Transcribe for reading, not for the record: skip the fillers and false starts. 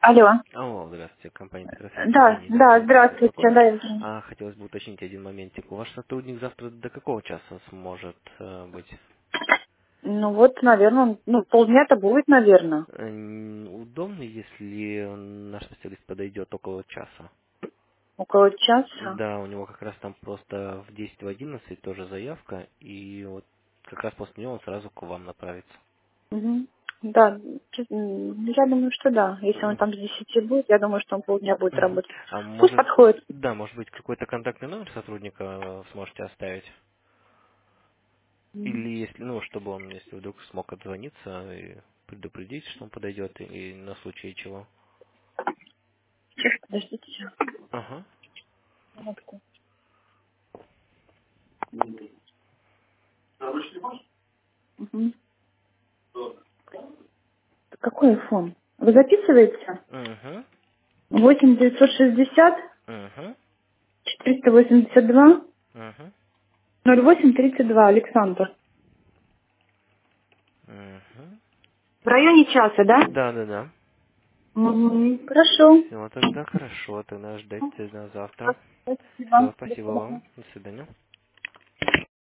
Алло. Алло, здравствуйте, компания Петросвет, Да, Евгений, да, вас здравствуйте, беспокоит. да, Евгений. Хотелось бы уточнить один моментик. Ваш сотрудник завтра до какого часа сможет быть? Ну вот, наверное, полдня-то будет, наверное. Удобно, если наш специалист подойдет около часа? Около часа. Да, у него как раз там просто в 10 в 11 тоже заявка, и вот как раз после нее он сразу к вам направится. Мгм. Да, я думаю, что да. Если он М, там с 10 будет, я думаю, что он полдня будет мгм. работать. А Пусть может, подходит. да, может быть, какой-то контактный номер сотрудника сможете оставить? М. Или если, чтобы он, если вдруг смог отзвониться и предупредить, что он подойдет, и на случай чего. Сейчас, подождите. Ага. Минутку. Мгм. Какой iPhone? Вы записываете? Угу. 8 960 Угу. 482 Угу. 0832, Александр. Угу. В районе часа, да? Да, да, да. Мгм. Хорошо. Все, тогда хорошо, тогда ждать на завтра. Спасибо. Все, До спасибо свидания. вам. До свидания.